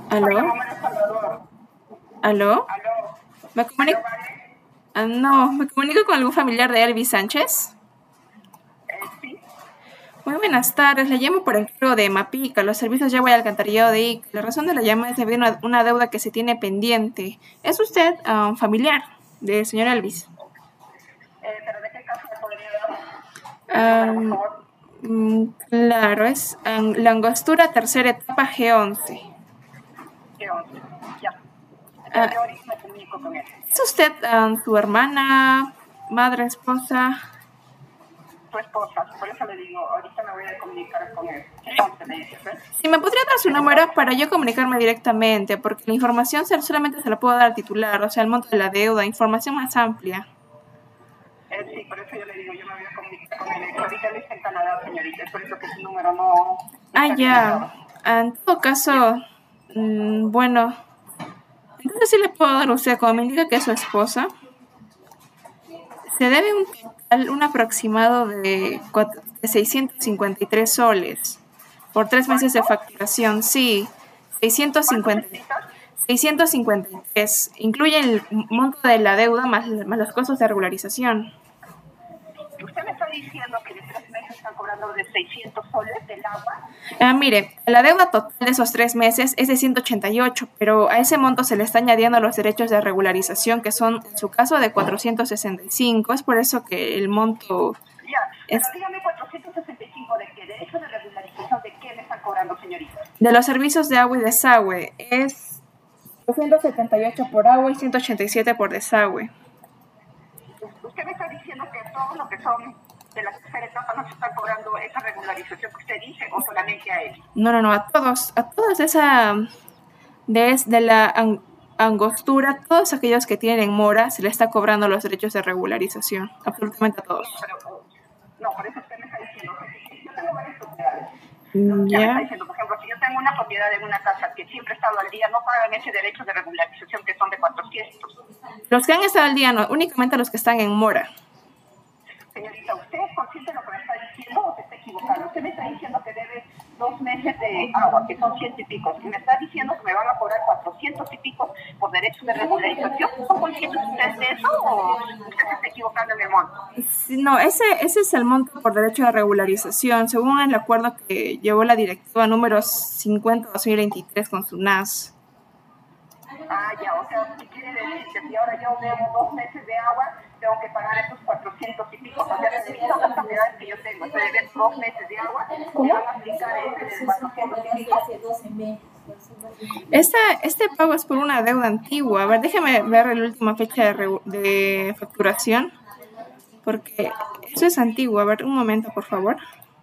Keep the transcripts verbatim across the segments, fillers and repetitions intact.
¿Aló? Hola, mamá de Salvador. ¿Aló? Aló. ¿Me Aló, comunico? ¿vale? Ah, no, ¿me comunico con algún familiar de Elvis Sánchez? Eh, sí. Muy buenas tardes, le llamo por encargo de Mapica, los servicios de agua y alcantarillado de I C. La razón de la llamada es debido a una, una deuda que se tiene pendiente. ¿Es usted um, familiar del señor Elvis? Eh, ¿pero de qué caso me podría dar el número, por Um, favor? mm, claro, es um, la angostura tercera etapa G once. ¿Qué once? Ya. Ya, Ah, yo ahorita me comunico con él. ¿es usted um, su hermana, madre, esposa? Tu esposa, por eso le digo, ahorita me voy a comunicar con él. ¿Qué once me dices, eh? Si me podría dar su ¿Qué número número? para yo comunicarme directamente, porque la información se- solamente se la puedo dar al titular, o sea, el monto de la deuda, información más amplia. Eh, sí, por eso yo le digo, yo me voy a comunicar con él. Ahorita él está en Canadá, señorita, es por eso que su número no, no Ah, está ya. habilitado. En todo Ya. caso, mm, bueno, entonces sí le puedo dar a usted, como me indica que es su esposa, se debe un total, un aproximado de, cuatro- de seiscientos cincuenta y tres soles por tres meses de ¿Cuánto? facturación, sí, seiscientos ¿Cuánto cincuenta necesitas? seiscientos cincuenta y tres, incluye el monto de la deuda más, más los costos de regularización. Usted me está diciendo que de tres meses están cobrando de seiscientos soles del agua. Ah, mire, la deuda total de esos tres meses es de ciento ochenta y ocho, pero a ese monto se le está añadiendo los derechos de regularización, que son, en su caso, de cuatrocientos sesenta y cinco. Es por eso que el monto Ya, es pero dígame cuatrocientos sesenta y cinco de qué, derecho de regularización, ¿de qué me están cobrando, señorita? de los servicios de agua y desagüe. Es doscientos setenta y ocho por agua y ciento ochenta y siete por desagüe. Usted me está diciendo que todo lo que son de la tercera etapa no se están cobrando esa regularización que usted dice, o solamente a él. No, no, no, a todos, a todos de esa, de, es- de la an- angostura, todos aquellos que tienen en mora, se le está cobrando los derechos de regularización, absolutamente a No, todos. pero, no, por eso usted me está diciendo, o sea, que yo tengo varias propiedades. Mm, Usted me está Ya. diciendo, por ejemplo, si yo tengo una propiedad en una casa que siempre ha estado al día, no pagan ese derecho de regularización que son de cuatrocientos. Los que han estado al día, no, únicamente los que están en mora. Señorita, ¿usted es consciente de lo que me está diciendo o se está equivocando? Usted me está diciendo que debe dos meses de agua, que son ciento y pico, y me está diciendo que me van a cobrar cuatrocientos y pico por derechos de regularización. ¿Son conscientes ustedes de eso o usted se está equivocando en el monto? Sí, no, ese, ese es el monto por derecho de regularización, según el acuerdo que llevó la directiva número cincuenta dos mil veintitrés con SUNAS. Ah, ya, o sea, ¿qué quiere decir? Que si ahora yo debo dos meses de agua, tengo que pagar esos cuatrocientos y pico. O sea, si todas las propiedades que yo tengo, estoy debiendo dos meses de agua, me van a aplicar ese de cuatrocientos y pico. Esta, este pago es por una deuda antigua. A ver, déjeme ver la última fecha de, regu- de facturación, porque eso es antiguo. A ver, un momento, por favor.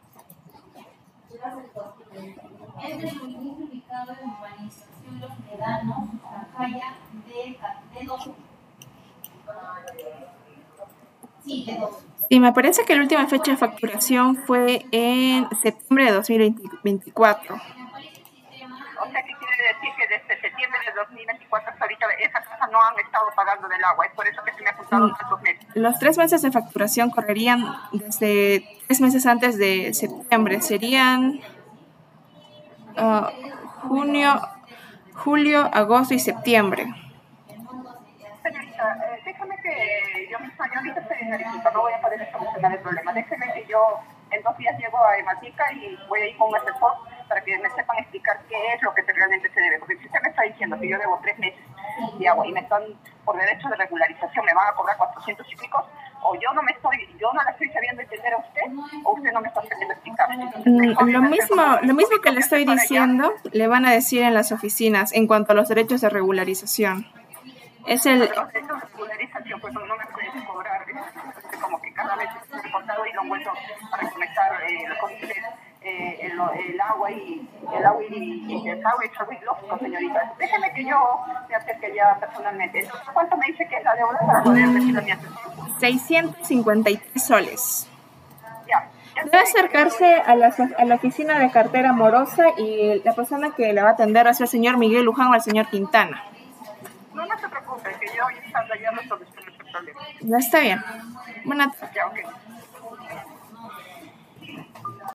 Y me parece que la última fecha de facturación fue en septiembre de dos mil veinticuatro. O sea, ¿qué quiere decir? Que desde septiembre de dos mil veinticuatro hasta ahorita esa casa no han estado pagando del agua. Es por eso que se me ha juntado Mm, tantos meses. Los tres meses de facturación correrían desde tres meses antes de septiembre. Serían ah, junio, julio, agosto y septiembre. Señorita, eh, déjame que yo misma, yo ahorita estoy en Arequipa, no voy a poder solucionar el problema. Déjeme que yo en dos días llego a Ematica y voy a ir con un asesor para que me sepan explicar qué es lo que realmente se debe. Porque si usted me está diciendo que yo debo tres meses de agua y me están, por derecho de regularización, me van a cobrar cuatrocientos y pico, o yo no me estoy, yo no la estoy sabiendo entender a usted, o usted no me está sabiendo explicar. Entonces, Mm, mejor Lo bien hacer como mismo, lo mismo que con le mi estoy asesora ya. diciendo, le van a decir en las oficinas en cuanto a los derechos de regularización. Es el, Pero de hecho, regularización, pues no, no me puede cobrar, es como que cada vez se ha recortado y lo han vuelto a reconectar eh, con usted, eh, el, el agua y el agua y, y el agua es algo ilógico, señorita. Déjeme que yo me acerque ya personalmente. Entonces, ¿cuánto me dice que es la deuda para poder decirle a mi asesor? seiscientos cincuenta y tres soles. Ya, ya Debe sé que yo le voy acercarse a la, a la oficina de cartera morosa y la persona que le va a atender va a ser el señor Miguel Luján o el señor Quintana. No, no se preocupe, que yo estando allá no soluciono ese problema. Ya está bien. Buenas tardes. Ya, ok.